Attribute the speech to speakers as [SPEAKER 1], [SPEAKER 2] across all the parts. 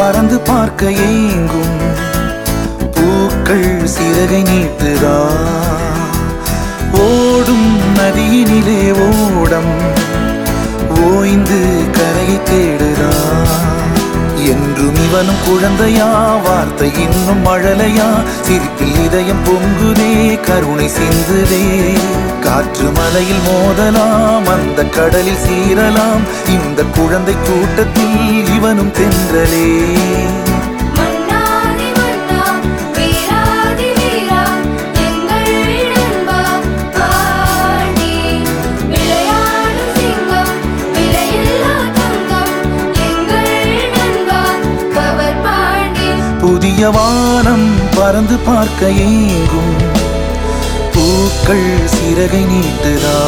[SPEAKER 1] பறந்து பார்க்க ஏங்கும் பூக்கள் சிறகை நீட்டுதா ஓடும் நதியினிலே ஓடம் ஓய்ந்து கரையை தேடுதா என்றும் இவனும் குழந்தையா வார்த்தை இன்னும் மழலையா சிரிப்பில் இதயம் பொங்குதே கருணை சிந்துதே காற்று மலையில் மோதலாம் அந்த கடலில் சீரலாம் இந்த குழந்தை கூட்டத்தில் இவனும் தென்றலே புதிய வானம் பறந்து பார்க்க ஏங்கும் பூக்கள் சிறகை நீட்டுதா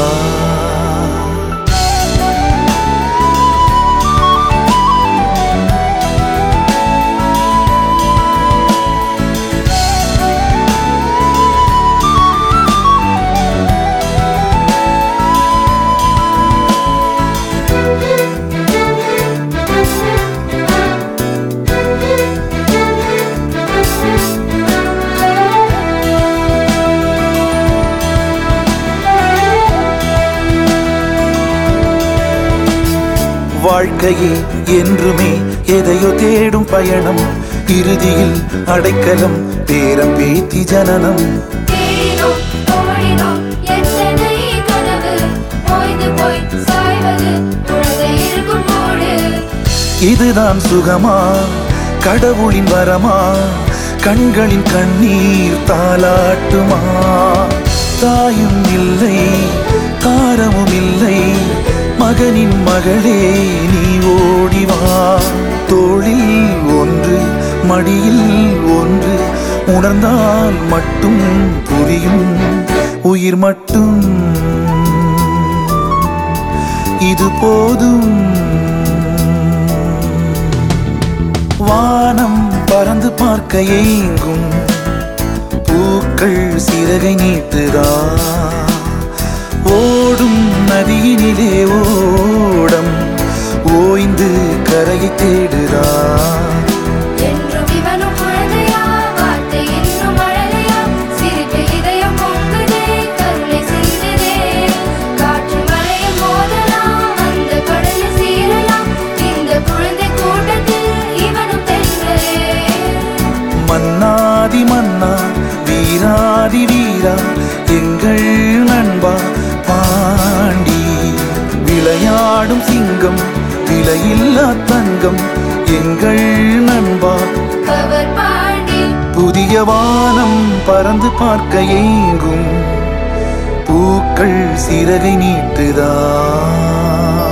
[SPEAKER 1] வாழ்க்கையே என்றுமே எதையோ தேடும் பயணம் இறுதியில் அடைக்கலம் பேரம் பேத்தி ஜனனம் இதுதான் சுகமா கடவுளின் வரமா கண்களின் கண்ணீர் தாலாட்டுமா தாயும் இல்லை தாரமும் இல்லை மகனின் மகளே நீ ஓடிவா தோளில் ஒன்று மடியில் ஒன்று உணர்ந்தால் மட்டும் புரியும் உயிர் மட்டும் இது போதும் வானம் பறந்து பார்க்க ஏங்கும் பூக்கள் சிறகை நீட்டுதா ஓடும் நதியினிலே ஓடம் ஓய்ந்து கரையை தேடுதா
[SPEAKER 2] என்றும் இவனும் குழந்தையா வார்த்தை இன்னும் மழலையா சிரிப்பு இதயம் பொங்குதே கருணை சிந்துதே காற்று மலையில் மோதலாம் அந்த கடலில் சீரலாம் இந்த குழந்தை கூட்டத்தில் இவனும் தென்றலே
[SPEAKER 1] மன்னாதி மன்னா வீராதி வீரா எங்கள் நண்பா பாண்டி விளையாடும் சிங்கம் விலையில்லா தங்கம் எங்கள் நண்பா
[SPEAKER 2] அவர் பாண்டி
[SPEAKER 1] புதிய வானம் பறந்து பார்க்க ஏங்கும் பூக்கள் சிறகை நீட்டுதா